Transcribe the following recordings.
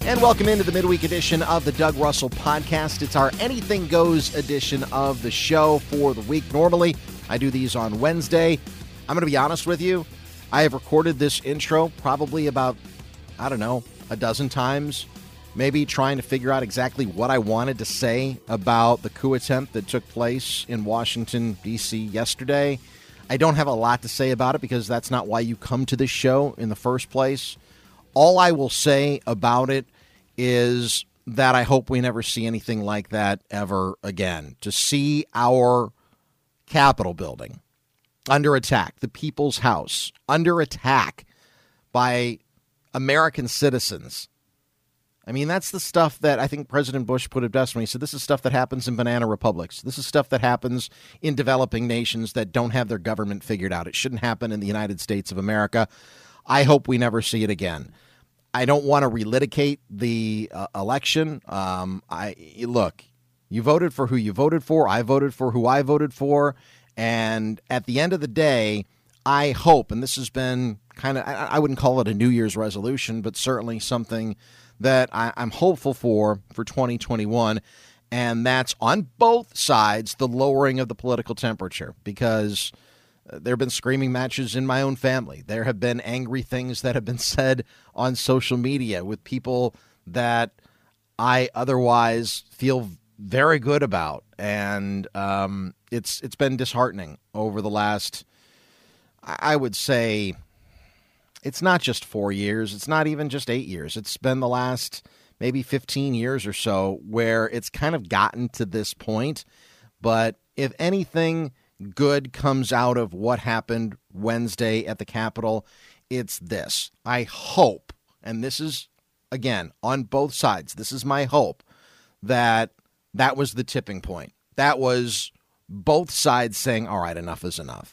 And welcome into the midweek edition of the Doug Russell Podcast. It's our Anything Goes edition of the show for the week. Normally, I do these on Wednesday. I'm going to be honest with you. I have recorded this intro probably about, a dozen times, maybe trying to figure out exactly what I wanted to say about the coup attempt that took place in Washington, D.C. yesterday. I don't have a lot to say about it because that's not why you come to this show in the first place. All I will say about it is that I hope we never see anything like that ever again. To see our Capitol building under attack, the People's House under attack by American citizens. I mean, that's the stuff that I think President Bush put it best when he said, this is stuff that happens in banana republics. This is stuff that happens in developing nations that don't have their government figured out. It shouldn't happen in the United States of America. I hope we never see it again. I don't want to relitigate the election. Look, you voted for who you voted for. I voted for who I voted for. And at the end of the day, I hope, and this has been kind of, I wouldn't call it a New Year's resolution, but certainly something that I'm hopeful for 2021. And that's on both sides, the lowering of the political temperature, because there have been screaming matches in my own family. There have been angry things that have been said on social media with people that I otherwise feel very good about. And it's been disheartening over the last, I would say, it's not just 4 years. It's not even just 8 years. It's been the last maybe 15 years or so where it's kind of gotten to this point. But if anything good comes out of what happened Wednesday at the Capitol, it's this. I hope, and this is, again, on both sides, this is my hope, that that was the tipping point. That was both sides saying, all right, enough is enough.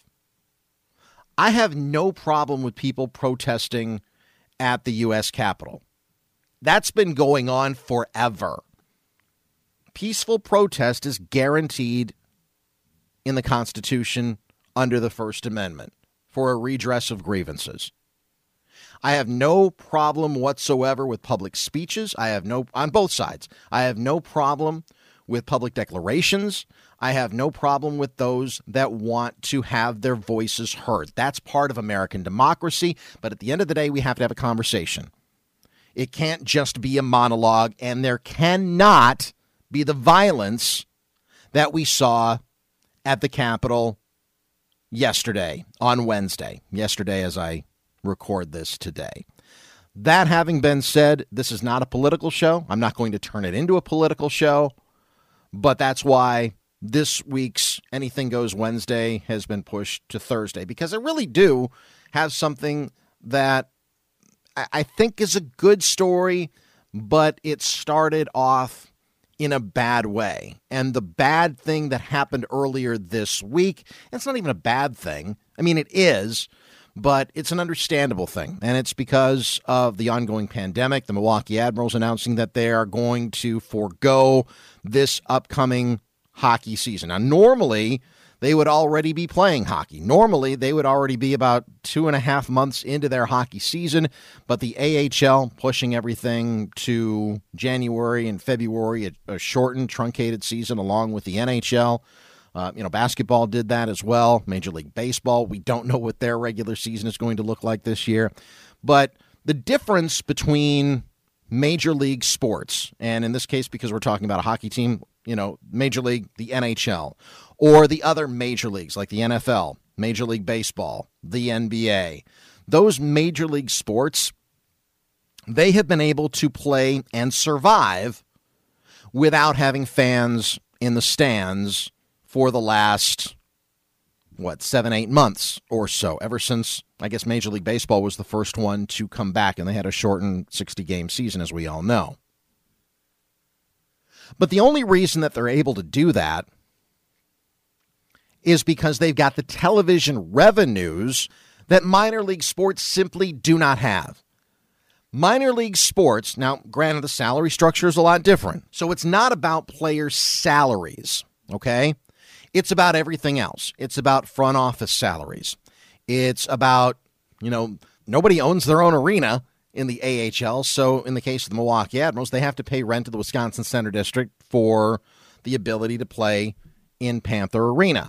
I have no problem with people protesting at the U.S. Capitol. That's been going on forever. Peaceful protest is guaranteed in the Constitution under the First Amendment for a redress of grievances. I have no problem whatsoever with public speeches. On both sides. I have no problem with public declarations. I have no problem with those that want to have their voices heard. That's part of American democracy. But at the end of the day, we have to have a conversation. It can't just be a monologue, and there cannot be the violence that we saw at the Capitol yesterday, on Wednesday. Yesterday, as I record this today. That having been said, this is not a political show. I'm not going to turn it into a political show. But that's why this week's Anything Goes Wednesday has been pushed to Thursday, because I really do have something that I think is a good story, but it started off in a bad way. And the bad thing that happened earlier this week, it's not even a bad thing. I mean, it is, but it's an understandable thing. And it's because of the ongoing pandemic. The Milwaukee Admirals announcing that they are going to forego this upcoming hockey season. Now, normally, they would already be playing hockey. Normally, they would already be about 2.5 months into their hockey season, but the AHL pushing everything to January and February, a shortened, truncated season along with the NHL. Basketball did that as well. Major League Baseball, we don't know what their regular season is going to look like this year. But the difference between major league sports, and in this case, because we're talking about a hockey team, Major League, the NHL, or the other major leagues like the NFL, Major League Baseball, the NBA, those major league sports, they have been able to play and survive without having fans in the stands for the last, 7-8 months or so, ever since, I guess, Major League Baseball was the first one to come back, and they had a shortened 60-game season, as we all know. But the only reason that they're able to do that is because they've got the television revenues that minor league sports simply do not have. Minor league sports, now granted the salary structure is a lot different, so it's not about players' salaries, okay? It's about everything else. It's about front office salaries. It's about, nobody owns their own arena in the AHL. So in the case of the Milwaukee Admirals, they have to pay rent to the Wisconsin Center District for the ability to play in Panther Arena.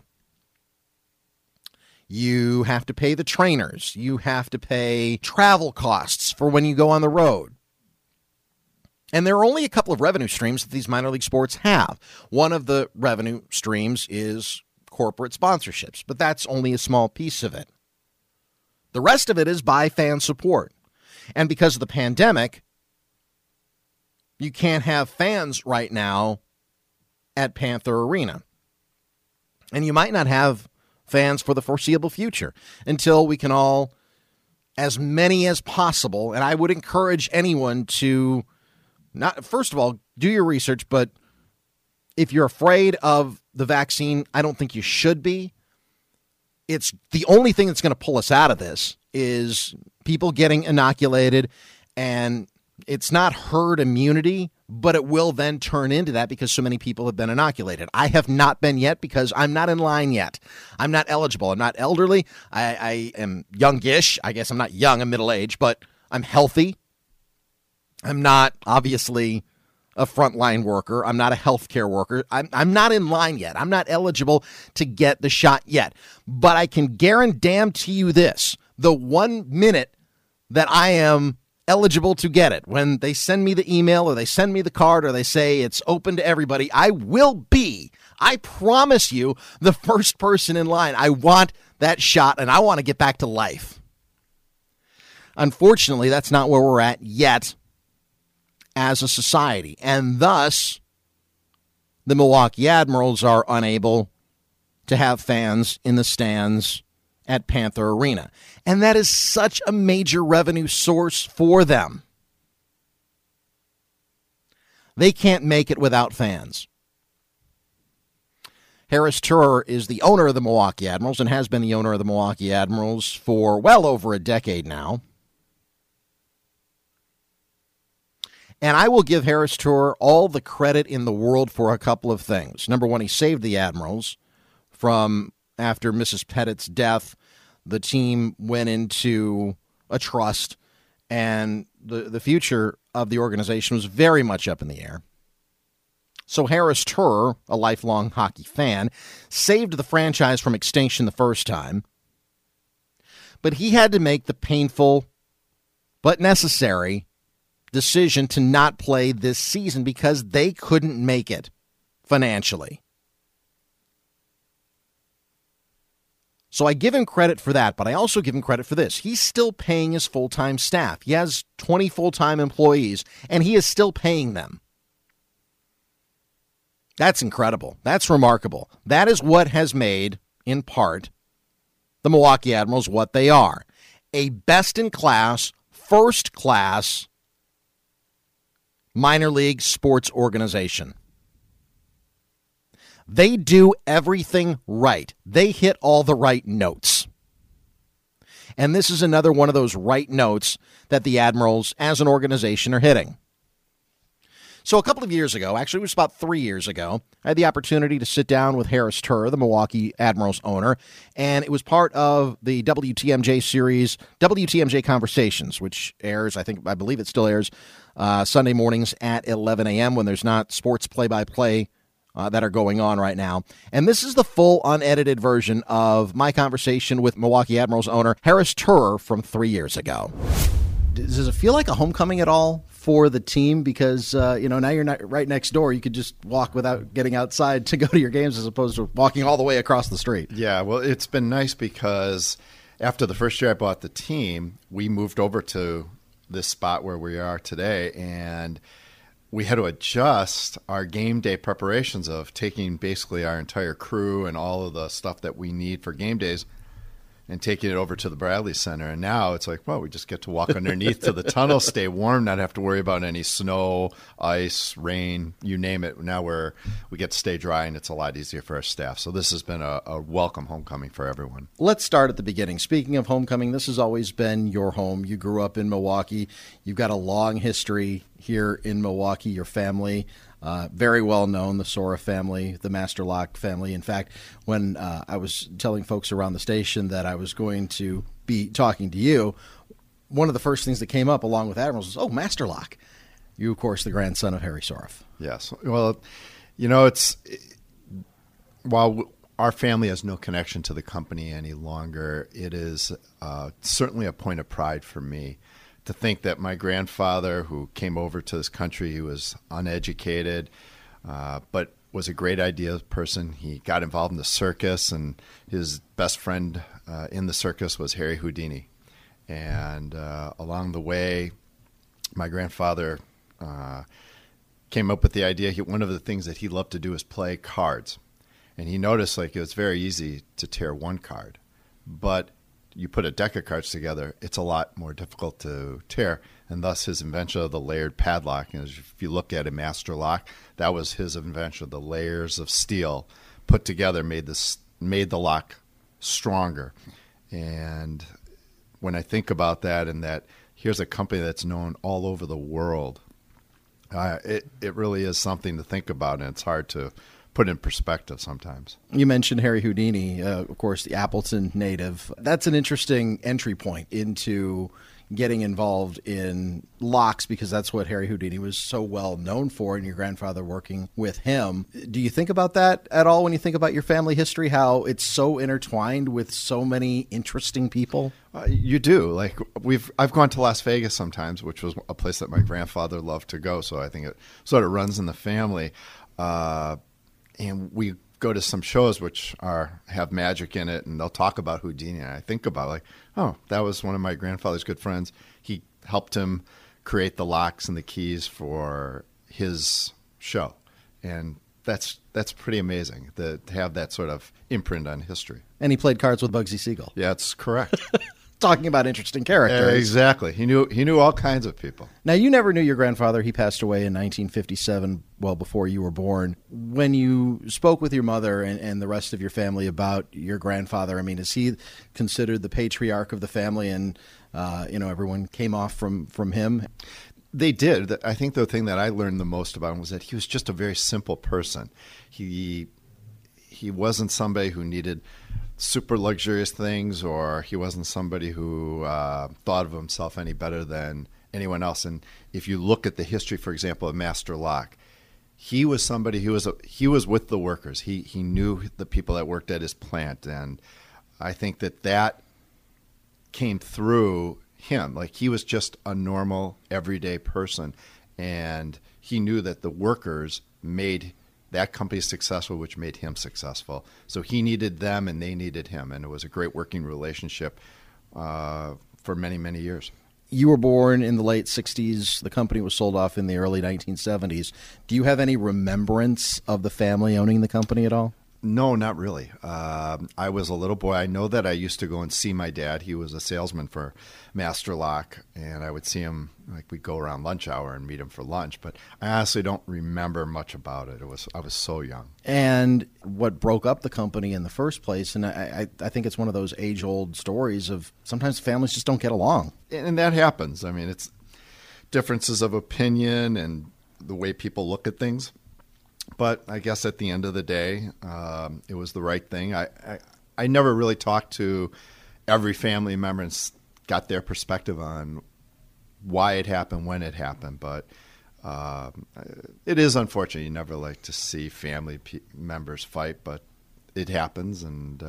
You have to pay the trainers. You have to pay travel costs for when you go on the road. And there are only a couple of revenue streams that these minor league sports have. One of the revenue streams is corporate sponsorships, but that's only a small piece of it. The rest of it is by fan support. And because of the pandemic, you can't have fans right now at Panther Arena. And you might not have fans for the foreseeable future until we can all, as many as possible, and I would encourage anyone to not, first of all, do your research, but if you're afraid of the vaccine, I don't think you should be. It's the only thing that's going to pull us out of this is people getting inoculated, and it's not herd immunity, but it will then turn into that because so many people have been inoculated. I have not been yet because I'm not in line yet. I'm not eligible. I'm not elderly. I am youngish. I guess I'm not young. I'm middle-aged, but I'm healthy. I'm not, obviously, a frontline worker. I'm not a healthcare worker. I'm not in line yet. I'm not eligible to get the shot yet. But I can guarantee you this. The 1 minute that I am eligible to get it, when they send me the email or they send me the card or they say it's open to everybody, I will be, I promise you, the first person in line. I want that shot and I want to get back to life. Unfortunately, that's not where we're at yet as a society, and thus the Milwaukee Admirals are unable to have fans in the stands at Panther Arena. And that is such a major revenue source for them. They can't make it without fans. Harris Tuer is the owner of the Milwaukee Admirals and has been the owner of the Milwaukee Admirals for well over a decade now. And I will give Harris Tuer all the credit in the world for a couple of things. Number one, he saved the Admirals from, after Mrs. Pettit's death, the team went into a trust, and the future of the organization was very much up in the air. So Harris Tuer, a lifelong hockey fan, saved the franchise from extinction the first time, but he had to make the painful but necessary decision to not play this season because they couldn't make it financially. So I give him credit for that, but I also give him credit for this. He's still paying his full-time staff. He has 20 full-time employees, and he is still paying them. That's incredible. That's remarkable. That is what has made, in part, the Milwaukee Admirals what they are. A best-in-class, first-class minor league sports organization. They do everything right. They hit all the right notes. And this is another one of those right notes that the Admirals as an organization are hitting. So a couple of years ago, actually it was about 3 years ago, I had the opportunity to sit down with Harris Tuer, the Milwaukee Admirals owner, and it was part of the WTMJ series, WTMJ Conversations, which airs, I believe it still airs, Sunday mornings at 11 a.m. when there's not sports play-by-play that are going on right now. And this is the full unedited version of my conversation with Milwaukee Admirals owner Harris Tuer from 3 years ago. Does it feel like a homecoming at all for the team? Because, now you're not right next door. You could just walk without getting outside to go to your games as opposed to walking all the way across the street. Yeah, well, it's been nice because after the first year I bought the team, we moved over to this spot where we are today, and we had to adjust our game day preparations of taking basically our entire crew and all of the stuff that we need for game days and taking it over to the Bradley Center. And now it's like, well, we just get to walk underneath to the tunnel, stay warm, not have to worry about any snow, ice, rain, you name it. Now we get to stay dry, and it's a lot easier for our staff. So this has been a welcome homecoming for everyone. Let's start at the beginning. Speaking of homecoming, this has always been your home. You grew up in Milwaukee. You've got a long history here in Milwaukee. Your family, very well known, the Sora family, the Masterlock family. In fact, when I was telling folks around the station that I was going to be talking to you, one of the first things that came up along with Admirals was, Master Lock. You, of course, the grandson of Harry Soroff. Yes. Well, it's while our family has no connection to the company any longer, it is certainly a point of pride for me to think that my grandfather, who came over to this country, he was uneducated, but was a great idea person. He got involved in the circus, and his best friend in the circus was Harry Houdini. And along the way, my grandfather came up with the idea. One of the things that he loved to do is play cards. And he noticed it was very easy to tear one card. But you put a deck of cards together, it's a lot more difficult to tear. And thus his invention of the layered padlock. And if you look at a Master Lock, that was his invention. The layers of steel put together made the lock stronger. And when I think about that, and that here's a company that's known all over the world, it really is something to think about, and it's hard to put in perspective sometimes. You mentioned Harry Houdini, of course, the Appleton native. That's an interesting entry point into getting involved in locks, because that's what Harry Houdini was so well known for, and your grandfather working with him. Do you think about that at all when you think about your family history, how it's so intertwined with so many interesting people? You do. I've gone to Las Vegas sometimes, which was a place that my grandfather loved to go, so I think it sort of runs in the family. And we go to some shows which have magic in it, and they'll talk about Houdini. And I think about that was one of my grandfather's good friends. He helped him create the locks and the keys for his show. And that's pretty amazing to have that sort of imprint on history. And he played cards with Bugsy Siegel. Yeah, that's correct. Talking about interesting characters. Exactly. He knew all kinds of people. Now, you never knew your grandfather. He passed away in 1957, well before you were born. When you spoke with your mother and the rest of your family about your grandfather, is he considered the patriarch of the family, and everyone came off from him? They did. I think the thing that I learned the most about him was that he was just a very simple person. He wasn't somebody who needed super luxurious things, or he wasn't somebody who thought of himself any better than anyone else. And if you look at the history, for example, of Master Lock, he was somebody he was with the workers. He knew the people that worked at his plant, and I think that came through him. He was just a normal, everyday person, and he knew that the workers made that company successful, which made him successful. So he needed them, and they needed him, and it was a great working relationship for many, many years. You were born in the late 60s. The company was sold off in the early 1970s. Do you have any remembrance of the family owning the company at all? No, not really. I was a little boy. I know that I used to go and see my dad. He was a salesman for Master Lock, and I would see him, we'd go around lunch hour and meet him for lunch. But I honestly don't remember much about it. I was so young. And what broke up the company in the first place, and I think it's one of those age-old stories of sometimes families just don't get along. And that happens. It's differences of opinion and the way people look at things. But I guess at the end of the day, it was the right thing. I never really talked to every family member and got their perspective on why it happened, when it happened. But it is unfortunate. You never like to see family members fight, but it happens, and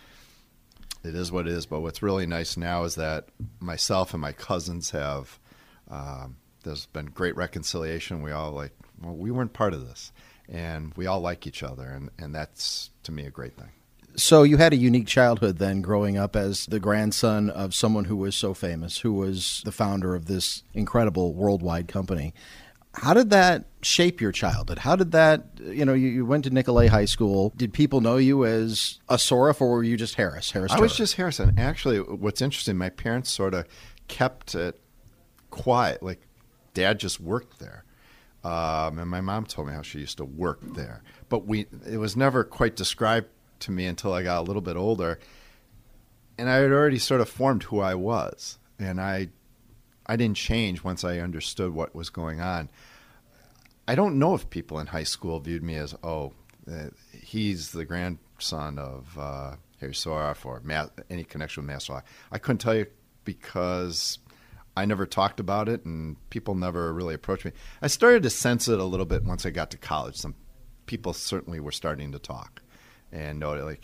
it is what it is. But what's really nice now is that myself and my cousins have there's been great reconciliation. We all we weren't part of this. And we all like each other, and that's, to me, a great thing. So you had a unique childhood then, growing up as the grandson of someone who was so famous, who was the founder of this incredible worldwide company. How did that shape your childhood? How did that, you went to Nicolet High School. Did people know you as a Soroff, or were you just Harris? I was just Harris. And actually, what's interesting, my parents sort of kept it quiet. Dad just worked there. And my mom told me how she used to work there. But it was never quite described to me until I got a little bit older. And I had already sort of formed who I was. And I didn't change once I understood what was going on. I don't know if people in high school viewed me as, he's the grandson of Harry Soroff, or any connection with Master Lock. I couldn't tell you, because I never talked about it, and people never really approached me. I started to sense it a little bit once I got to college. Some people certainly were starting to talk, and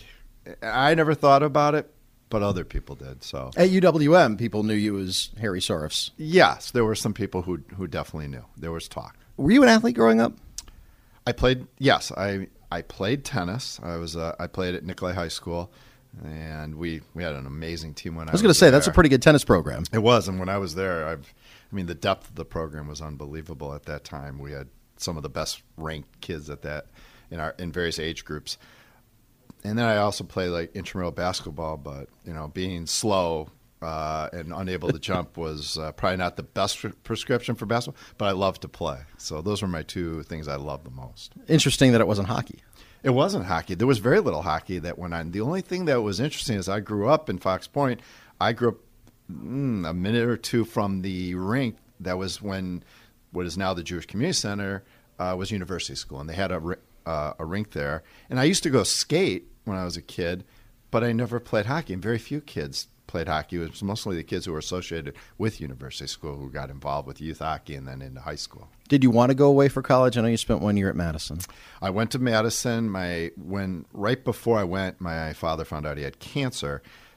I never thought about it, but other people did. So at UWM, people knew you as Harry Soros. Yes, there were some people who definitely knew. There was talk. Were you an athlete growing up? I played. Yes, I played tennis. I played at Nicolay High School, and we had an amazing team when I was going to say there. that's a pretty good tennis program. It was, and when I was there, the depth of the program was unbelievable at that time. We had some of the best ranked kids at that in various age groups. And then I also played like intramural basketball, but being slow and unable to jump was probably not the best prescription for basketball, but I loved to play. So those were my two things I loved the most. Interesting that it wasn't hockey. It wasn't hockey. There was very little hockey that went on. The only thing that was interesting is I grew up in Fox Point. I grew up a minute or two from the rink that was when what is now the Jewish Community Center was University School, and they had a rink there. And I used to go skate when I was a kid, but I never played hockey, and very few kids played hockey. It was mostly the kids who were associated with University School who got involved with youth hockey and then into high school. Did you want to go away for college? I know you spent 1 year at Madison. I went to Madison. Right before I went, my father found out he had cancer.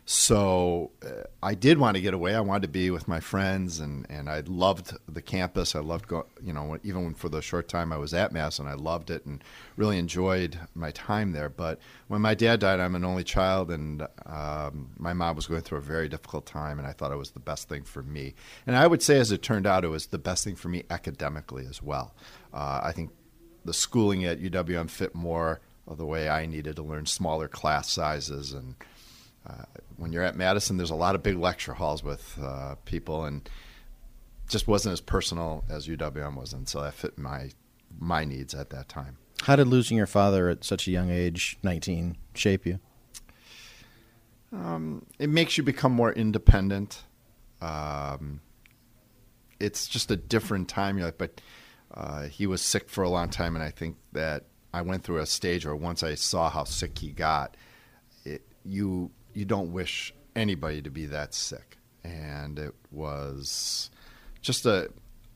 So I did want to get away. I wanted to be with my friends, and I loved the campus. I loved even for the short time I was at Madison, I loved it and really enjoyed my time there. But when my dad died, I'm an only child, and my mom was going through a very difficult time, and I thought it was the best thing for me. And I would say, as it turned out, it was the best thing for me academically as well. I think the schooling at UWM fit more of the way I needed to learn, smaller class sizes, and when you're at Madison, there's a lot of big lecture halls with people, and just wasn't as personal as UWM was, and so that fit my needs at that time. How did losing your father at such a young age, 19, shape you? It makes you become more independent. It's just a different time. But he was sick for a long time, and I think that I went through a stage where once I saw how sick he got, you don't wish anybody to be that sick. And it was just it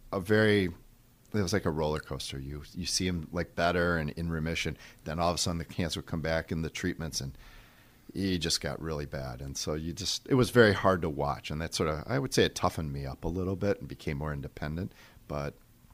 was like a roller coaster. You see him like better and in remission. Then all of a sudden the cancer would come back and the treatments, and he just got really bad. And so it was very hard to watch. And that I would say it toughened me up a little bit and became more independent. But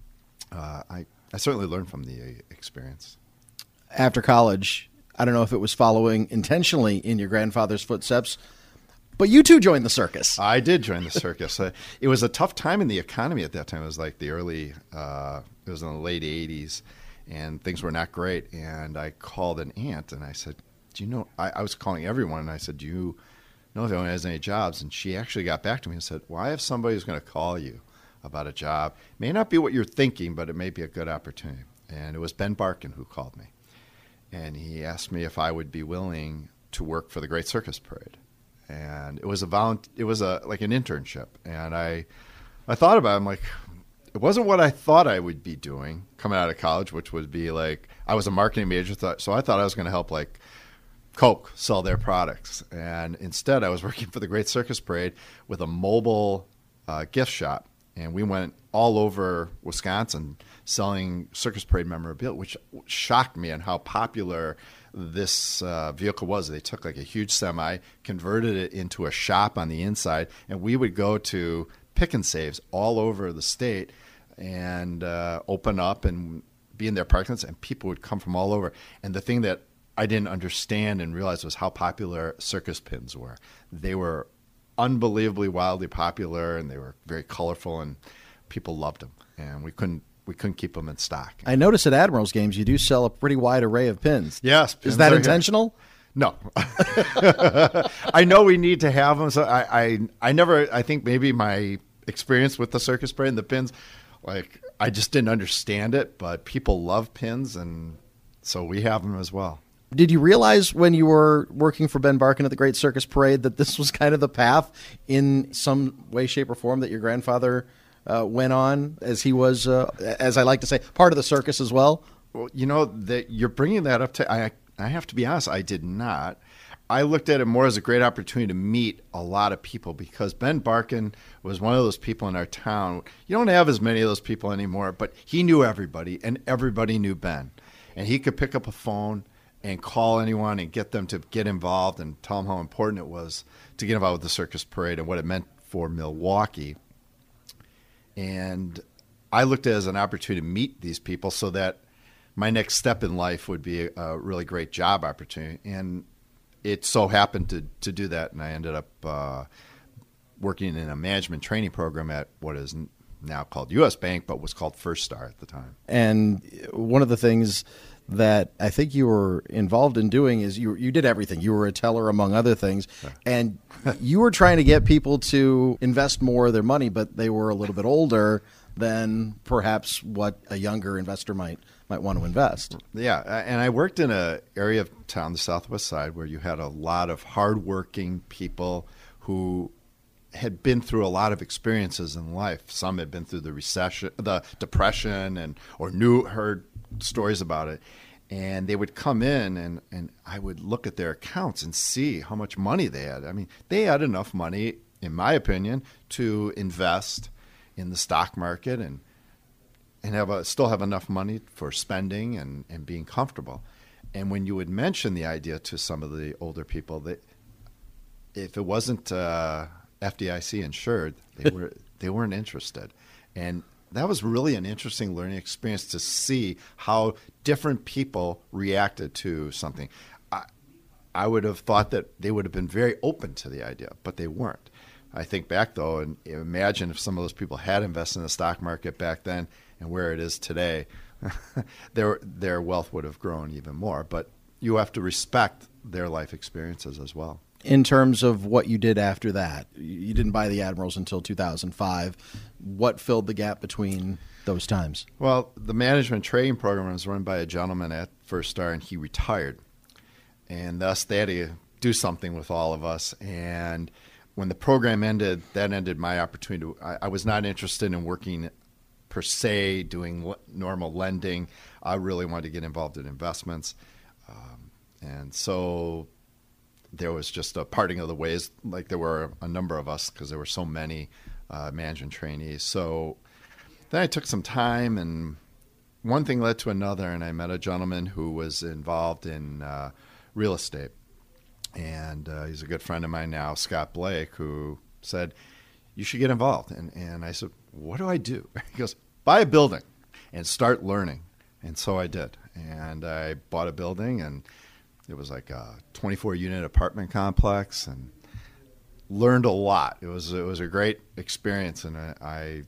I certainly learned from the experience. After college, I don't know if it was following intentionally in your grandfather's footsteps, but you too joined the circus. I did join the circus. It was a tough time in the economy at that time. It was like it was in the late 80s, and things were not great. And I called an aunt, and I said, do you know, I was calling everyone, and I said, do you know if anyone has any jobs? And she actually got back to me and said, well, I have somebody who's going to call you about a job. It may not be what you're thinking, but it may be a good opportunity. And it was Ben Barkin who called me. And he asked me if I would be willing to work for the Great Circus Parade, and it was like an internship. And I thought about it. I'm like, it wasn't what I thought I would be doing coming out of college, which would be like I was a marketing major, so I thought I was going to help like Coke sell their products, and instead I was working for the Great Circus Parade with a mobile gift shop. And we went all over Wisconsin selling Circus Parade memorabilia, which shocked me on how popular this vehicle was. They took like a huge semi, converted it into a shop on the inside, and we would go to pick and saves all over the state and open up and be in their parking lots, and people would come from all over. And the thing that I didn't understand and realize was how popular circus pins were. They were unbelievably wildly popular, and they were very colorful, and people loved them, and we couldn't keep them in stock. I noticed at Admirals games you do sell a pretty wide array of pins. Yes. Pins is that intentional? No. I know we need to have them, so I think maybe my experience with the circus parade and the pins, like I just didn't understand it, but people love pins, and so we have them as well. Did you realize when you were working for Ben Barkin at the Great Circus Parade that this was kind of the path in some way, shape, or form that your grandfather went on, as he was, as I like to say, part of the circus as well? Well, that you're bringing that up to, I have to be honest, I did not. I looked at it more as a great opportunity to meet a lot of people because Ben Barkin was one of those people in our town. You don't have as many of those people anymore, but he knew everybody, and everybody knew Ben. And he could pick up a phone and call anyone and get them to get involved and tell them how important it was to get involved with the Circus Parade and what it meant for Milwaukee. And I looked at it as an opportunity to meet these people so that my next step in life would be a really great job opportunity. And it so happened to do that, and I ended up working in a management training program at what is now called U.S. Bank, but was called First Star at the time. And one of the things that I think you were involved in doing is you did everything. You were a teller, among other things, and you were trying to get people to invest more of their money, but they were a little bit older than perhaps what a younger investor might want to invest. Yeah, and I worked in an area of town, the Southwest Side, where you had a lot of hardworking people who had been through a lot of experiences in life. Some had been through the recession, the Depression, or heard stories about it. And they would come in, and I would look at their accounts and see how much money they had. I mean, they had enough money, in my opinion, to invest in the stock market and still have enough money for spending and being comfortable. And when you would mention the idea to some of the older people, that if it wasn't FDIC insured, they weren't interested. And that was really an interesting learning experience to see how different people reacted to something. I would have thought that they would have been very open to the idea, but they weren't. I think back, though, and imagine if some of those people had invested in the stock market back then and where it is today, their wealth would have grown even more. But you have to respect their life experiences as well. In terms of what you did after that, you didn't buy the Admirals until 2005. What filled the gap between those times? Well, the management training program was run by a gentleman at First Star, and he retired. And thus, they had to do something with all of us. And when the program ended, that ended my opportunity. I was not interested in working per se, doing normal lending. I really wanted to get involved in investments. And so there was just a parting of the ways, like there were a number of us because there were so many management trainees. So then I took some time, and one thing led to another, and I met a gentleman who was involved in real estate. And he's a good friend of mine now, Scott Blake, who said, you should get involved. And I said, what do I do? He goes, buy a building and start learning. And so I did. And I bought a building, and it was like a 24-unit apartment complex, and learned a lot. It was a great experience, and I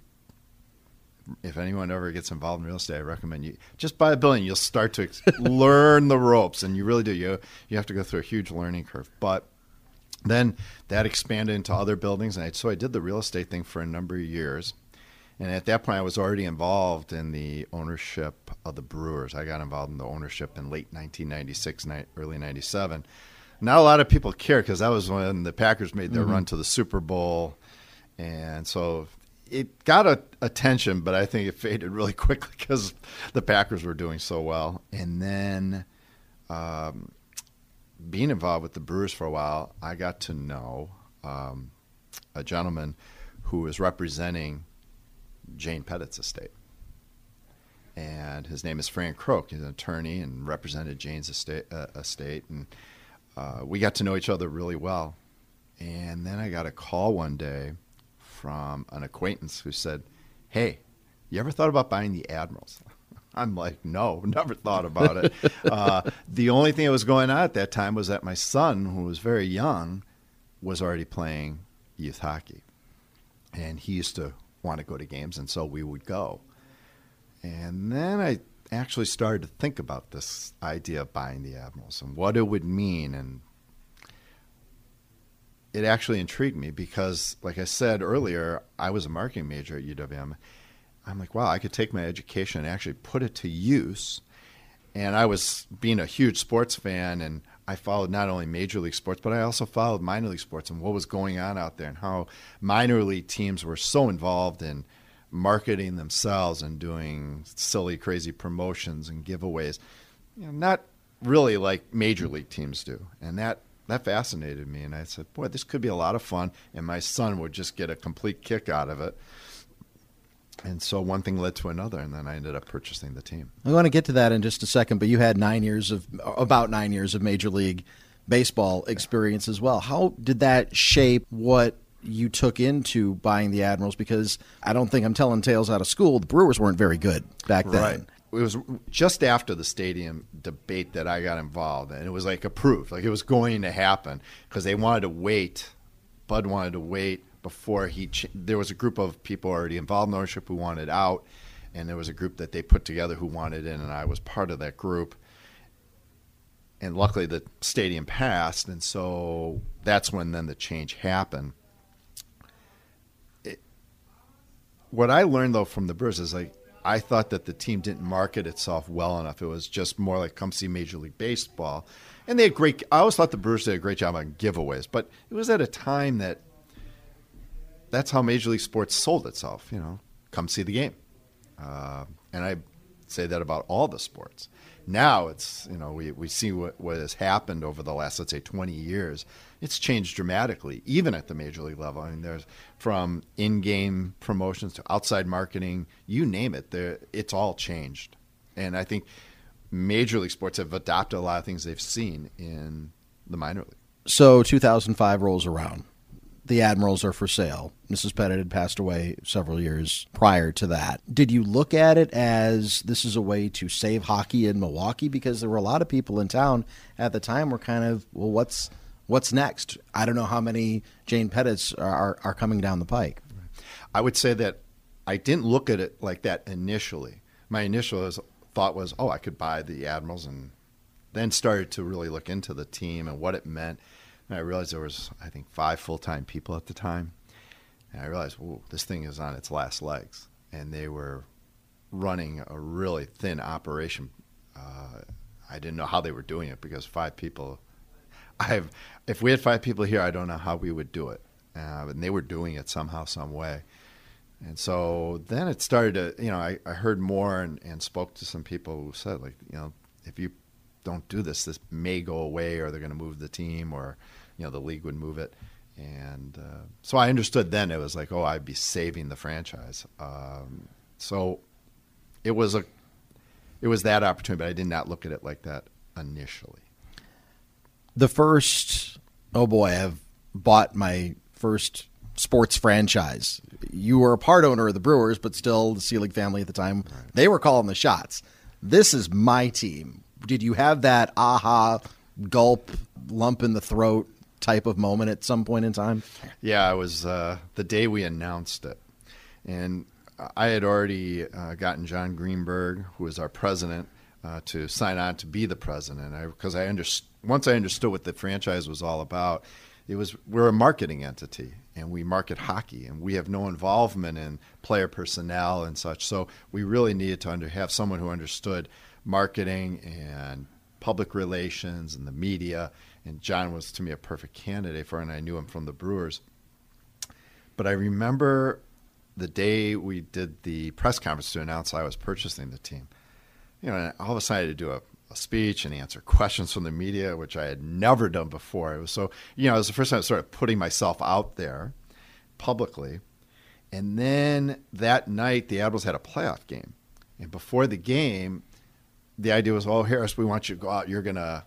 if anyone ever gets involved in real estate, I recommend you just buy a building. You'll start to learn the ropes, and you really do. You have to go through a huge learning curve. But then that expanded into other buildings, and so I did the real estate thing for a number of years. And at that point, I was already involved in the ownership of the Brewers. I got involved in the ownership in late 1996, early 97. Not a lot of people care because that was when the Packers made their run to the Super Bowl. And so it got attention, but I think it faded really quickly because the Packers were doing so well. And then being involved with the Brewers for a while, I got to know a gentleman who was representing Jane Pettit's estate. And his name is Frank Croak. He's an attorney and represented Jane's estate. And we got to know each other really well. And then I got a call one day from an acquaintance who said, hey, you ever thought about buying the Admirals? I'm like, no, never thought about it. The only thing that was going on at that time was that my son, who was very young, was already playing youth hockey. And he used to want to go to games, and so we would go. And then I actually started to think about this idea of buying the Admirals and what it would mean. And it actually intrigued me because, like I said earlier, I was a marketing major at UWM. I'm like, wow, I could take my education and actually put it to use. And I was being a huge sports fan, and I followed not only major league sports, but I also followed minor league sports and what was going on out there and how minor league teams were so involved in marketing themselves and doing silly, crazy promotions and giveaways, not really like major league teams do. And that that fascinated me. And I said, boy, this could be a lot of fun. And my son would just get a complete kick out of it. And so one thing led to another, and then I ended up purchasing the team. I want to get to that in just a second, but you had about 9 years of Major League Baseball experience as well. How did that shape what you took into buying the Admirals? Because I don't think I'm telling tales out of school. The Brewers weren't very good back then. Right. It was just after the stadium debate that I got involved, and it was like approved, like it was going to happen because they wanted to wait. Bud wanted to wait before there was a group of people already involved in ownership who wanted out, and there was a group that they put together who wanted in, and I was part of that group. And luckily the stadium passed, and so that's when then the change happened. What I learned, though, from the Brewers is like I thought that the team didn't market itself well enough. It was just more like come see Major League Baseball. And they had I always thought the Brewers did a great job on giveaways, but it was at a time that's how Major League Sports sold itself, come see the game. And I say that about all the sports. Now it's, we see what has happened over the last, let's say, 20 years. It's changed dramatically, even at the Major League level. I mean, there's from in-game promotions to outside marketing, you name it, it's all changed. And I think Major League Sports have adopted a lot of things they've seen in the minor league. So 2005 rolls around. The Admirals are for sale. Mrs. Pettit had passed away several years prior to that. Did you look at it as this is a way to save hockey in Milwaukee? Because there were a lot of people in town at the time were kind of, well, what's next? I don't know how many Jane Pettits are coming down the pike. I would say that I didn't look at it like that initially. My initial thought was, I could buy the Admirals, and then started to really look into the team and what it meant. And I realized there was, I think, 5 full-time people at the time. And I realized, this thing is on its last legs. And they were running a really thin operation. I didn't know how they were doing it because 5 people. If we had 5 people here, I don't know how we would do it. And they were doing it somehow, some way. And so then it started to, I heard more and spoke to some people who said, if you don't do this may go away, or they're going to move the team, or the league would move it. And so I understood then it was like, I'd be saving the franchise. So it was that opportunity, but I did not look at it like that initially. The first, I've bought my first sports franchise. You were a part owner of the Brewers, but still the Selig family at the time. Right. They were calling the shots. This is my team. Did you have that aha, gulp, lump in the throat type of moment at some point in time? Yeah, it was the day we announced it. And I had already gotten John Greenberg, who was our president, to sign on to be the president. Because once I understood what the franchise was all about, we're a marketing entity, and we market hockey, and we have no involvement in player personnel and such. So we really needed to have someone who understood marketing and public relations and the media, and John was, to me, a perfect candidate for it, and I knew him from the Brewers. But I remember the day we did the press conference to announce I was purchasing the team. And all of a sudden I had to do a speech and answer questions from the media, which I had never done before. It was so, it was the first time I started putting myself out there publicly. And then that night, the Admirals had a playoff game. And before the game, the idea was, Harris, we want you to go out. You're going to,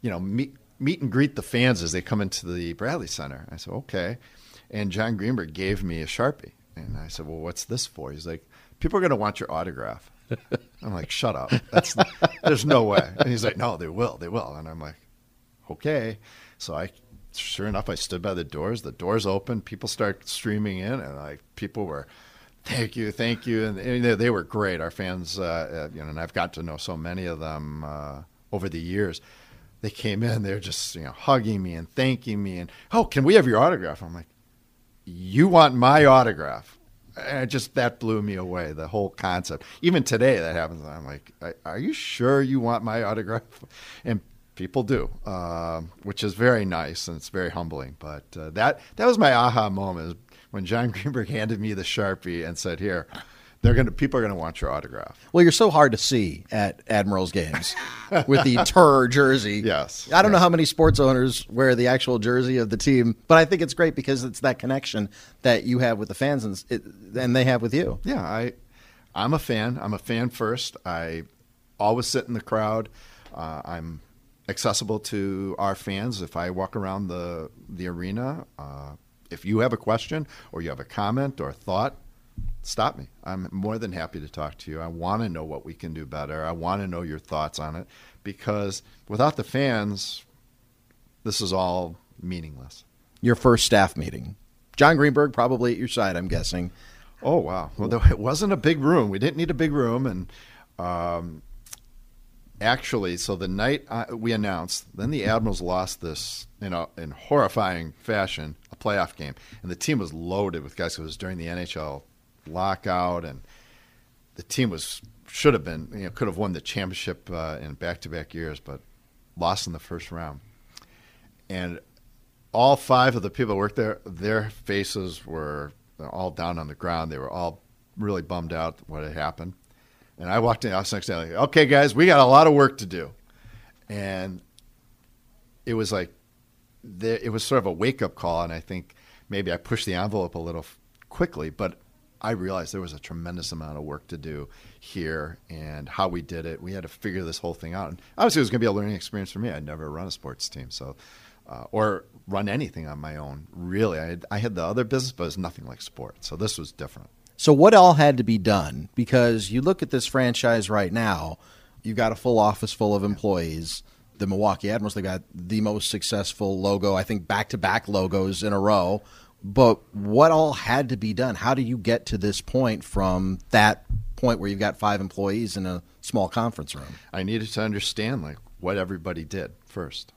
meet and greet the fans as they come into the Bradley Center. I said, okay. And John Greenberg gave me a Sharpie. And I said, well, what's this for? He's like, people are going to want your autograph. I'm like, shut up. There's no way. And he's like, no, they will. And I'm like, okay. So sure enough, I stood by the doors. The doors opened. People start streaming in, and people were, thank you. And they were great. Our fans, and I've got to know so many of them over the years. They came in, they're just hugging me and thanking me, and can we have your autograph? I'm like, you want my autograph? And that blew me away, the whole concept. Even today that happens. I'm like, are you sure you want my autograph? And people do, which is very nice, and it's very humbling. But that was my aha moment, when John Greenberg handed me the Sharpie and said, here, People are gonna want your autograph. Well, you're so hard to see at Admirals games with the Tur jersey. Yes. I don't know how many sports owners wear the actual jersey of the team, but I think it's great because it's that connection that you have with the fans and they have with you. Yeah, I'm a fan. I'm a fan first. I always sit in the crowd. I'm accessible to our fans. If I walk around the arena, if you have a question or you have a comment or a thought, stop me. I'm more than happy to talk to you. I want to know what we can do better. I want to know your thoughts on it, because without the fans, this is all meaningless. Your first staff meeting. John Greenberg probably at your side, I'm guessing. Oh, wow. Well, it wasn't a big room. We didn't need a big room. And actually, so the night we announced, then the Admirals lost this, in horrifying fashion, a playoff game. And the team was loaded with guys. It was during the NHL lockout, and the team could have won the championship in back-to-back years, but lost in the first round. And all 5 of the people who worked there, their faces were all down on the ground. They were all really bummed out what had happened. And I walked in the office next day, like, okay, guys, we got a lot of work to do. And it was like, it was sort of a wake-up call, and I think maybe I pushed the envelope a little quickly, but I realized there was a tremendous amount of work to do here and how we did it. We had to figure this whole thing out. And obviously, it was going to be a learning experience for me. I'd never run a sports team, or run anything on my own, really. I had the other business, but it was nothing like sports. So this was different. So what all had to be done? Because you look at this franchise right now, you've got a full office full of employees. The Milwaukee Admirals, they got the most successful logo, I think back-to-back logos in a row. But what all had to be done? How do you get to this point from that point where you've got 5 employees in a small conference room? I needed to understand what everybody did first.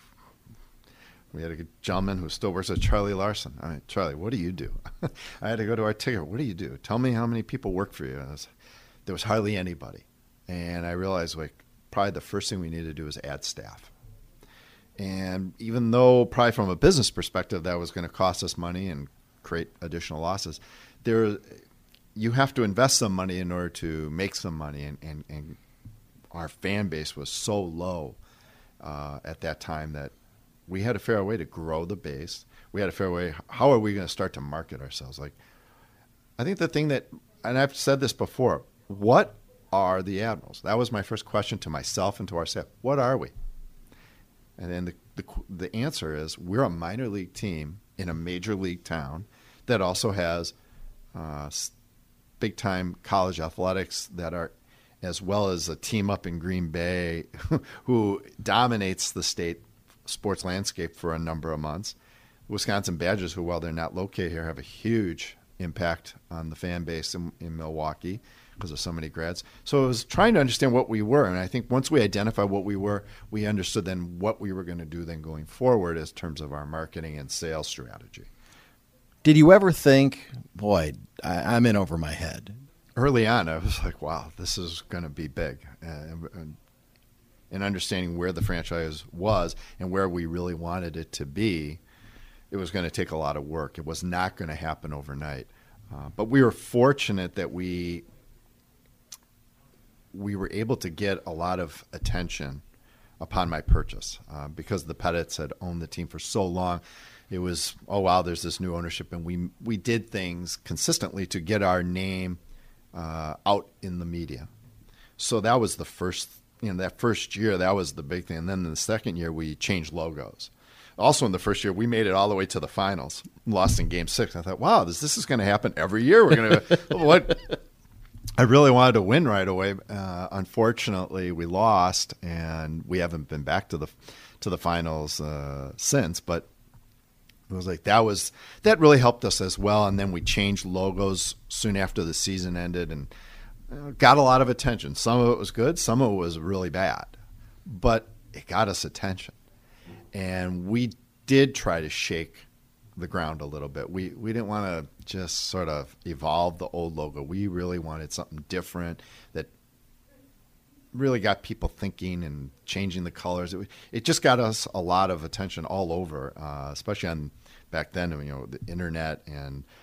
We had a gentleman who still works at Charlie Larson. I mean, Charlie, what do you do? I had to go to our ticker. What do you do? Tell me how many people work for you. There was hardly anybody. And I realized probably the first thing we needed to do was add staff. And even though probably from a business perspective that was going to cost us money and create additional losses, you have to invest some money in order to make some money. And our fan base was so low at that time that we had to figure out a way to grow the base. We had to figure out a way, how are we going to start to market ourselves? I think the thing that, and I've said this before, what are the Admirals? That was my first question to myself and to our staff. What are we? And then the answer is we're a minor league team in a major league town that also has big-time college athletics that are, as well as a team up in Green Bay who dominates the state sports landscape for a number of months. Wisconsin Badgers, who, while they're not located here, have a huge impact on the fan base in Milwaukee because of so many grads. So I was trying to understand what we were, and I think once we identified what we were, we understood then what we were going to do then going forward in terms of our marketing and sales strategy. Did you ever think, boy, I'm in over my head? Early on, I was like, wow, this is going to be big. And understanding where the franchise was and where we really wanted it to be, it was going to take a lot of work. It was not going to happen overnight. But we were fortunate that we were able to get a lot of attention upon my purchase because the Pettits had owned the team for so long. It was, oh, wow, there's this new ownership. And we did things consistently to get our name out in the media. So that was the first that first year, that was the big thing. And then in the second year, we changed logos. Also in the first year, we made it all the way to the finals, lost in Game 6. I thought, wow, this is going to happen every year. We're going to what? I really wanted to win right away. Unfortunately, we lost, and we haven't been back to the finals since. But it was that really helped us as well. And then we changed logos soon after the season ended, and got a lot of attention. Some of it was good, some of it was really bad, but it got us attention. And we did try to shake the ground a little bit. We didn't want to just sort of evolve the old logo. We really wanted something different that really got people thinking and changing the colors. It just got us a lot of attention all over, especially on back then, the internet and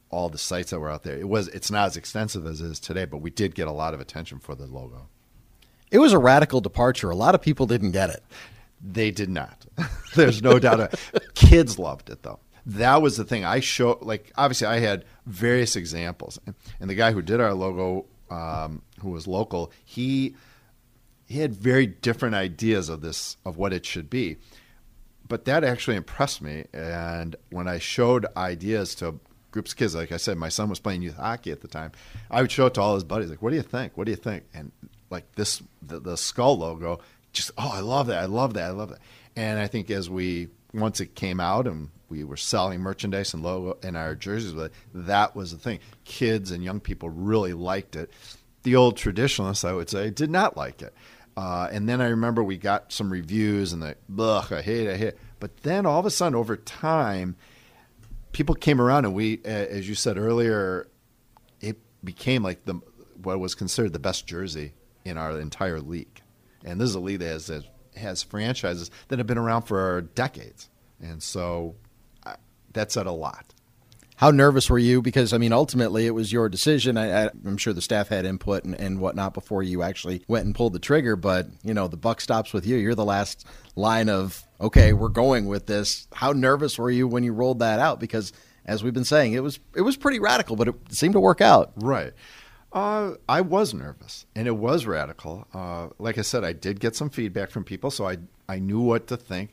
all the sites that were out there. It's not as extensive as it is today, but we did get a lot of attention for the logo. It was a radical departure. A lot of people didn't get it. They did not. There's no doubt. Kids loved it, though. That was the thing. Obviously I had various examples. And the guy who did our logo, who was local, he had very different ideas of what it should be. But that actually impressed me. And when I showed ideas to groups of kids, like I said, my son was playing youth hockey at the time, I would show it to all his buddies, like, what do you think? What do you think? And like the skull logo, just, oh, I love that. I love that. I love that. And I think once it came out and we were selling merchandise and logo in our jerseys with it, that was the thing. Kids and young people really liked it. The old traditionalists, I would say, did not like it. And then I remember we got some reviews and I hate it. But then all of a sudden, over time, people came around and we, as you said earlier, it became like what was considered the best jersey in our entire league. And this is a league that has franchises that have been around for decades. And so that said a lot. How nervous were you? Because, I mean, ultimately it was your decision. I'm sure the staff had input and whatnot before you actually went and pulled the trigger. But, you know, the buck stops with you. You're the last line of, okay, we're going with this. How nervous were you when you rolled that out? Because, as we've been saying, it was pretty radical, but it seemed to work out. Right. I was nervous, and it was radical. Like I said, I did get some feedback from people, so I knew what to think.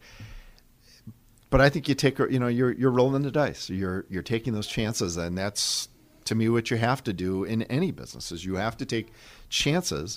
But I think you're rolling the dice. You're taking those chances, and that's, to me, what you have to do in any business is you have to take chances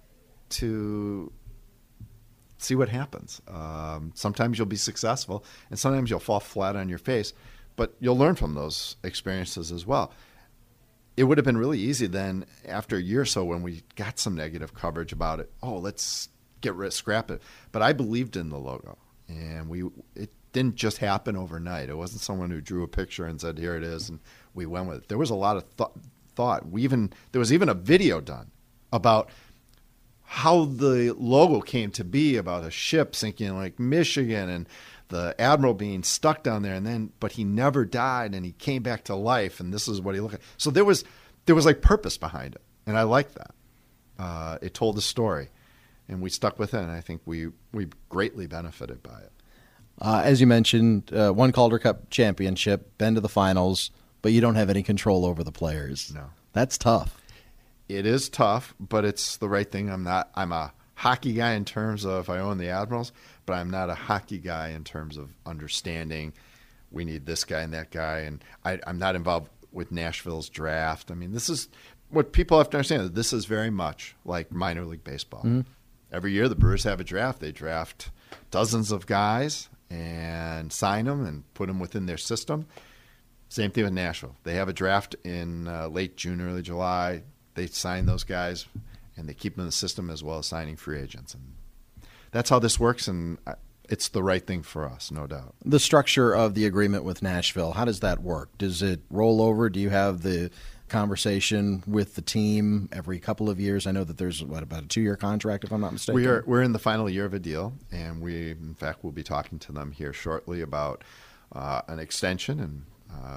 to see what happens. Sometimes you'll be successful, and sometimes you'll fall flat on your face, but you'll learn from those experiences as well. It would have been really easy then, after a year or so, when we got some negative coverage about it, let's scrap it. But I believed in the logo, and it didn't just happen overnight. It wasn't someone who drew a picture and said, here it is, and we went with it. There was a lot of thought. There was even a video done about how the logo came to be, about a ship sinking in Lake Michigan and the admiral being stuck down there, but he never died and he came back to life, and this is what he looked like. So there was like purpose behind it, and I liked that. It told a story, and we stuck with it, and I think we greatly benefited by it. As you mentioned, won Calder Cup championship, been to the finals, but you don't have any control over the players. No. That's tough. It is tough, but it's the right thing. I'm a hockey guy in terms of I own the Admirals, but I'm not a hockey guy in terms of understanding we need this guy and that guy, and I'm not involved with Nashville's draft. I mean, this is what people have to understand. This is very much like minor league baseball. Mm-hmm. Every year the Brewers have a draft. They draft dozens of guys and sign them and put them within their system. Same thing with Nashville. They have a draft in late June, early July. They sign those guys, and they keep them in the system as well as signing free agents. And that's how this works, and it's the right thing for us, no doubt. The structure of the agreement with Nashville, how does that work? Does it roll over? Do you have the conversation with the team every couple of years? I know that there's, about a 2-year contract, if I'm not mistaken? We're in the final year of a deal, and we, in fact, will be talking to them here shortly about an extension. And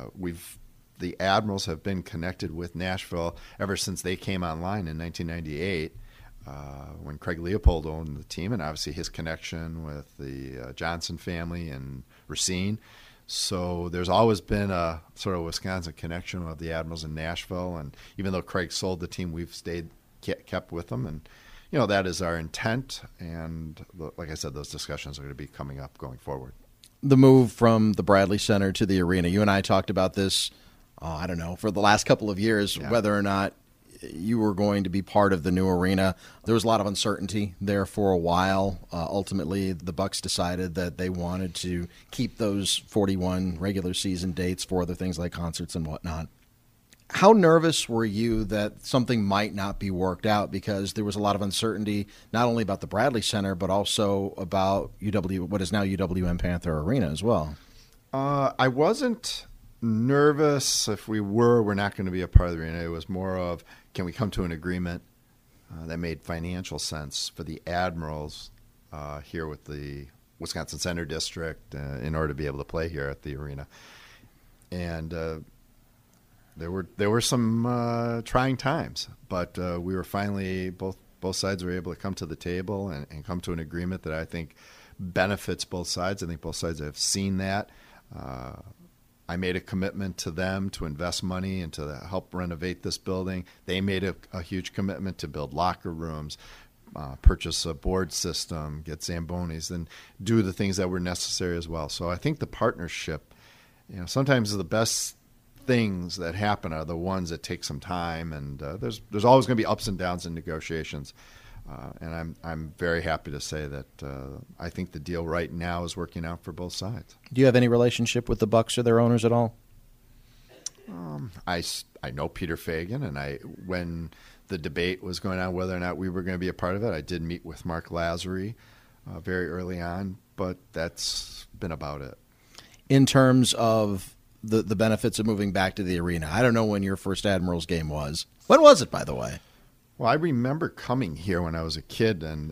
the Admirals have been connected with Nashville ever since they came online in 1998. When Craig Leopold owned the team, and obviously his connection with the Johnson family and Racine. So there's always been a sort of Wisconsin connection with the Admirals in Nashville, and even though Craig sold the team, we've kept with them, and that is our intent. And like I said, those discussions are going to be coming up going forward. The move from the Bradley Center to the arena, you and I talked about this, I don't know, for the last couple of years, whether or not you were going to be part of the new arena. There was a lot of uncertainty there for a while. Ultimately, the Bucks decided that they wanted to keep those 41 regular season dates for other things like concerts and whatnot. How nervous were you that something might not be worked out, because there was a lot of uncertainty not only about the Bradley Center but also about what is now UWM Panther Arena as well? I wasn't nervous. If we're not going to be a part of the arena. It was more of, can we come to an agreement that made financial sense for the Admirals here with the Wisconsin Center District in order to be able to play here at the arena. And there were some trying times, but we were finally both sides were able to come to the table and come to an agreement that I think benefits both sides. I think both sides have seen that. I made a commitment to them to invest money and to help renovate this building. They made a huge commitment to build locker rooms, purchase a board system, get Zambonis, and do the things that were necessary as well. So I think the partnership, sometimes the best things that happen are the ones that take some time, and there's always going to be ups and downs in negotiations. And I'm very happy to say that I think the deal right now is working out for both sides. Do you have any relationship with the Bucks or their owners at all? I know Peter Fagan, and when the debate was going on whether or not we were going to be a part of it, I did meet with Mark Lazary very early on, but that's been about it. In terms of the benefits of moving back to the arena, I don't know when your first Admirals game was. When was it, by the way? Well, I remember coming here when I was a kid, and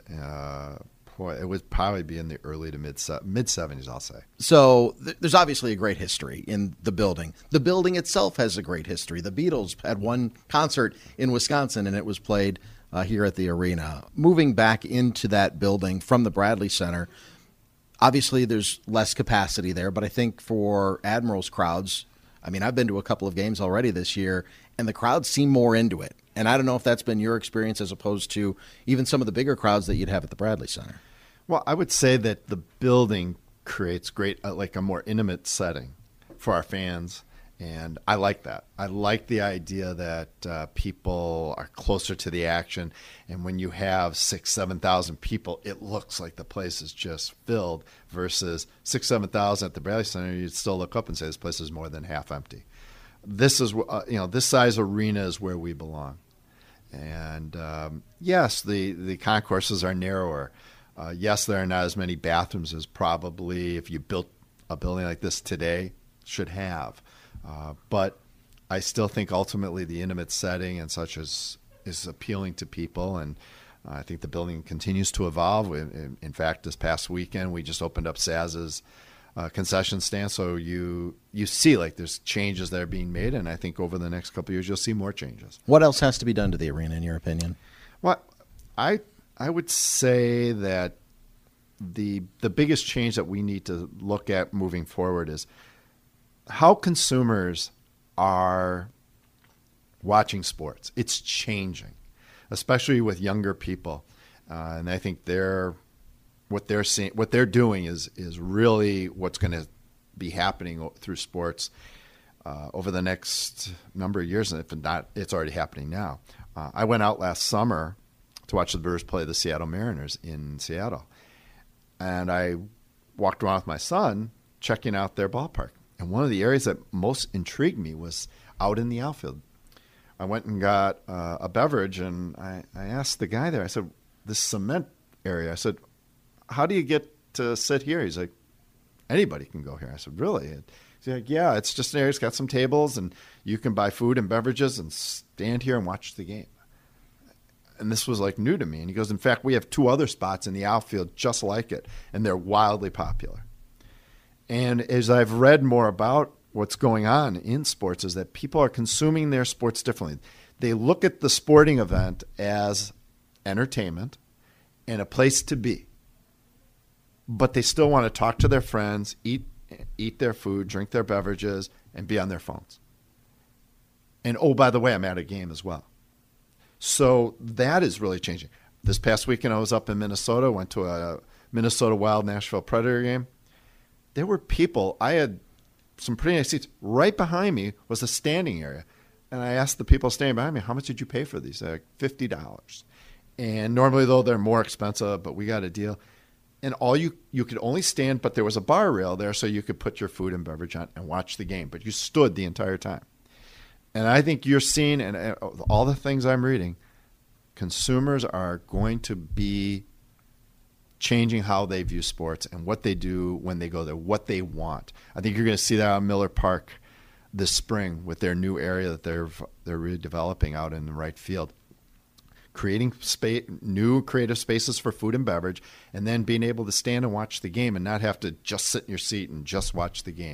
it would probably be in the early to mid-'70s, I'll say. So there's obviously a great history in the building. The building itself has a great history. The Beatles had one concert in Wisconsin, and it was played here at the arena. Moving back into that building from the Bradley Center, obviously there's less capacity there, but I think for Admirals crowds, I've been to a couple of games already this year, and the crowds seem more into it. And I don't know if that's been your experience as opposed to even some of the bigger crowds that you'd have at the Bradley Center. Well, I would say that the building creates great, like a more intimate setting for our fans. And I like that. I like the idea that people are closer to the action. And when you have 6,000, 7,000 people, it looks like the place is just filled versus 6,000, 7,000 at the Bradley Center. You'd still look up and say this place is more than half empty. This is, this size arena is where we belong. And yes, the concourses are narrower. Yes, there are not as many bathrooms as probably if you built a building like this today should have. But I still think ultimately the intimate setting and such is appealing to people. And I think the building continues to evolve. In fact, this past weekend, we just opened up Saz's concession stand. So you see like there's changes that are being made. And I think over the next couple of years, you'll see more changes. What else has to be done to the arena, in your opinion? Well, I would say that the biggest change that we need to look at moving forward is how consumers are watching sports. It's changing, especially with younger people. And I think what they're doing is really what's going to be happening through sports over the next number of years. And if not, it's already happening now. I went out last summer to watch the Brewers play the Seattle Mariners in Seattle. And I walked around with my son checking out their ballpark. And one of the areas that most intrigued me was out in the outfield. I went and got a beverage, and I asked the guy there, I said, this cement area, I said, how do you get to sit here? He's like, anybody can go here. I said, really? He's like, yeah, it's just an area. It's got some tables, and you can buy food and beverages and stand here and watch the game. And this was like new to me. And he goes, in fact, we have 2 other spots in the outfield just like it, and they're wildly popular. And as I've read more about what's going on in sports is that people are consuming their sports differently. They look at the sporting event as entertainment and a place to be. But they still want to talk to their friends, eat their food, drink their beverages, and be on their phones. And, oh, by the way, I'm at a game as well. So that is really changing. This past weekend I was up in Minnesota, went to a Minnesota Wild Nashville Predator game. There were people, I had some pretty nice seats. Right behind me was a standing area. And I asked the people standing behind me, how much did you pay for these? They're like $50. And normally, though, they're more expensive, but we got a deal. And all you could only stand, but there was a bar rail there so you could put your food and beverage on and watch the game. But you stood the entire time. And I think you're seeing, and all the things I'm reading, consumers are going to be changing how they view sports and what they do when they go there, what they want. I think you're going to see that on Miller Park this spring with their new area that they're redeveloping out in the right field. Creating new creative spaces for food and beverage, and then being able to stand and watch the game and not have to just sit in your seat and just watch the game.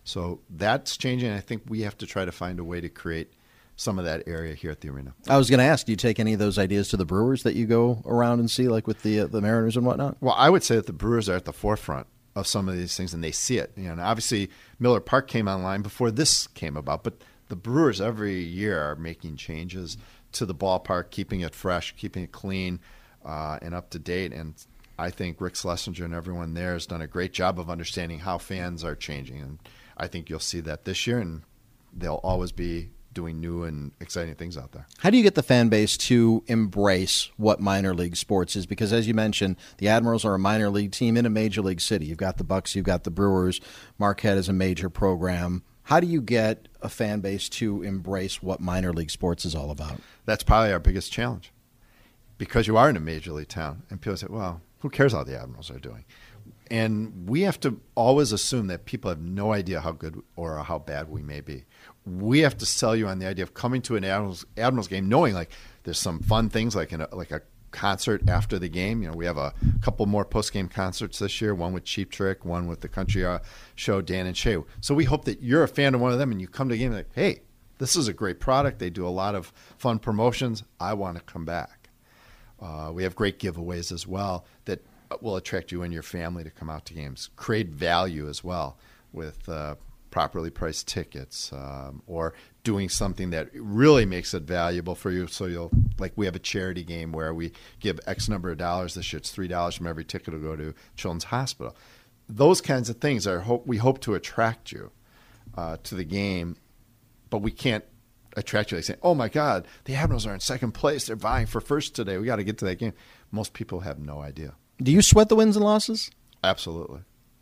So that's changing. I think we have to try to find a way to create some of that area here at the arena. I was going to ask, do you take any of those ideas to the Brewers that you go around and see, like with the Mariners and whatnot? Well, I would say that the Brewers are at the forefront of some of these things, and they see it. And obviously, Miller Park came online before this came about, but the Brewers every year are making changes to the ballpark, keeping it fresh, keeping it clean, and up to date. And I think Rick Schlesinger and everyone there has done a great job of understanding how fans are changing. And I think you'll see that this year, and they'll always be doing new and exciting things out there. How do you get the fan base to embrace what minor league sports is? Because as you mentioned, the Admirals are a minor league team in a major league city. You've got the Bucks, you've got the Brewers. Marquette is a major program. How do you get a fan base to embrace what minor league sports is all about? That's probably our biggest challenge, because you are in a major league town, and people say, well, who cares how the Admirals are doing? And we have to always assume that people have no idea how good or how bad we may be. We have to sell you on the idea of coming to an Admirals game knowing like there's some fun things like a concert after the game. We have a couple more post-game concerts this year, one with Cheap Trick, one with the country show Dan and Shay. So we hope that you're a fan of one of them and you come to the game like, hey, this is a great product. They do a lot of fun promotions. I want to come back. We have great giveaways as well that will attract you and your family to come out to games. Create value as well with properly priced tickets, or doing something that really makes it valuable for you. So we have a charity game where we give X number of dollars. This year it's $3 from every ticket to go to Children's Hospital. Those kinds of things we hope to attract you to the game, but we can't attract you like saying, oh my God, the Admirals are in second place. They're vying for first today. We got to get to that game. Most people have no idea. Do you sweat the wins and losses? Absolutely.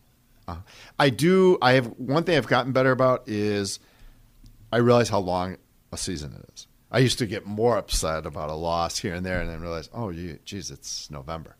I do. I have one thing I've gotten better about is I realize how long a season it is. I used to get more upset about a loss here and there, and then realize, oh, geez, it's November,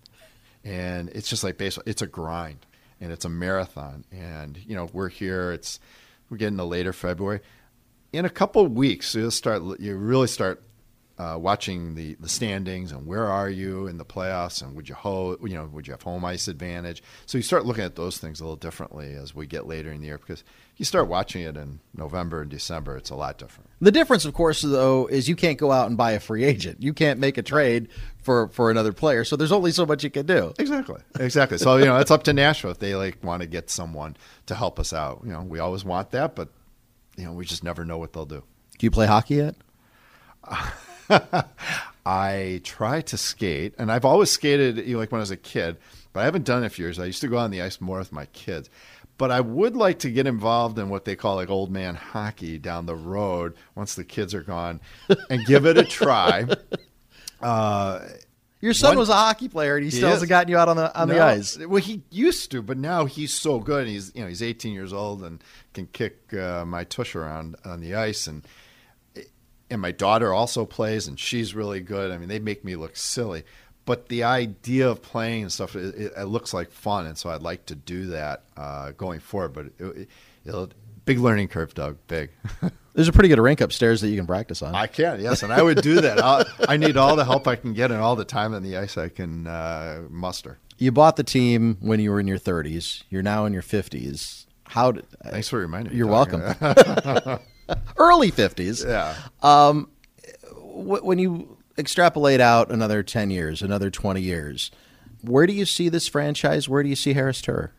and it's just like baseball. It's a grind, and it's a marathon. And we're here. We're getting to later February. In a couple of weeks, you really start watching the standings and where are you in the playoffs, and would you have home ice advantage? So you start looking at those things a little differently as we get later in the year, because you start watching it in November and December, it's a lot different. The difference, of course, though, is you can't go out and buy a free agent. You can't make a trade for another player, so there's only so much you can do. Exactly. So it's up to Nashville if they want to get someone to help us out. We always want that, but we just never know what they'll do. Do you play hockey yet? I try to skate, and I've always skated like when I was a kid, but I haven't done it in a few years. I used to go on the ice more with my kids. But I would like to get involved in what they call like old man hockey down the road once the kids are gone and give it a try. Your son was a hockey player, and he still hasn't gotten you out on the ice. Well, he used to, but now he's so good. He's 18 years old and can kick my tush around on the ice, and my daughter also plays, and she's really good. I mean, they make me look silly, but the idea of playing and stuff, it looks like fun, and so I'd like to do that going forward. But it'll big learning curve, Doug. Big. There's a pretty good rink upstairs that you can practice on. I can, yes, and I would do that. I need all the help I can get and all the time on the ice I can muster. You bought the team when you were in your 30s. You're now in your 50s. Thanks for reminding me. You're welcome. Early 50s. Yeah. When you extrapolate out another 10 years, another 20 years, where do you see this franchise? Where do you see Harris Turr?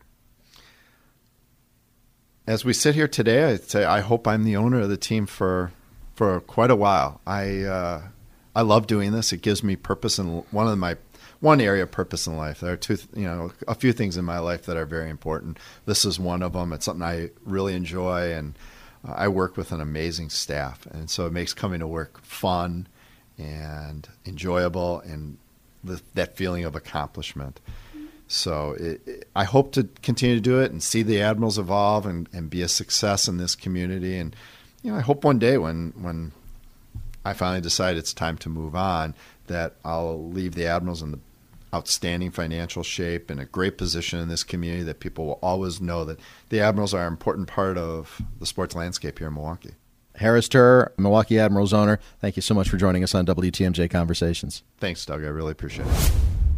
As we sit here today, I'd say I hope I'm the owner of the team for quite a while. I love doing this. It gives me purpose in one area of purpose in life. There are a few things in my life that are very important. This is one of them. It's something I really enjoy, and I work with an amazing staff, and so it makes coming to work fun and enjoyable, and that feeling of accomplishment. So I hope to continue to do it and see the Admirals evolve and be a success in this community. And I hope one day when I finally decide it's time to move on, that I'll leave the Admirals in the outstanding financial shape and a great position in this community, that people will always know that the Admirals are an important part of the sports landscape here in Milwaukee. Harris Turr, Milwaukee Admirals owner, thank you so much for joining us on WTMJ Conversations. Thanks, Doug. I really appreciate it.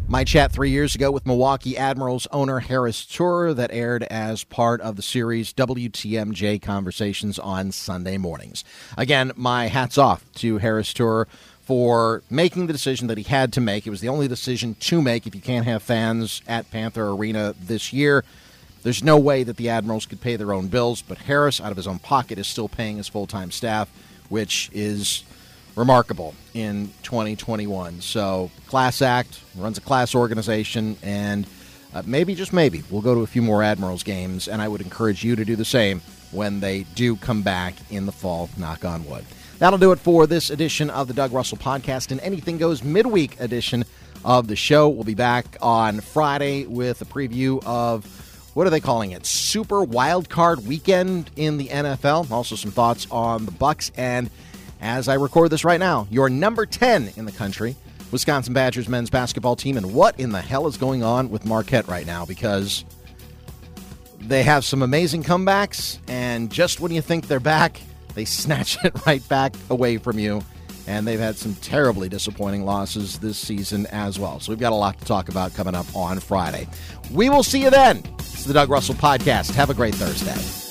My chat 3 years ago with Milwaukee Admirals owner Harris Tuer that aired as part of the series WTMJ Conversations on Sunday mornings. Again, my hat's off to Harris Tuer for making the decision that he had to make. It was the only decision to make if you can't have fans at Panther Arena this year. There's no way that the Admirals could pay their own bills, but Harris, out of his own pocket, is still paying his full-time staff, which is remarkable in 2021. So, class act, runs a class organization, and maybe, just maybe, we'll go to a few more Admirals games, and I would encourage you to do the same when they do come back in the fall, knock on wood. That'll do it for this edition of the Doug Russell Podcast and Anything Goes midweek edition of the show. We'll be back on Friday with a preview of, what are they calling it, Super Wild Card Weekend in the NFL. Also some thoughts on the Bucs, and as I record this right now, your number 10 in the country, Wisconsin Badgers men's basketball team, and what in the hell is going on with Marquette right now, because they have some amazing comebacks, and just when you think they're back, they snatch it right back away from you, and they've had some terribly disappointing losses this season as well. So we've got a lot to talk about coming up on Friday. We will see you then. It's the Doug Russell Podcast. Have a great Thursday.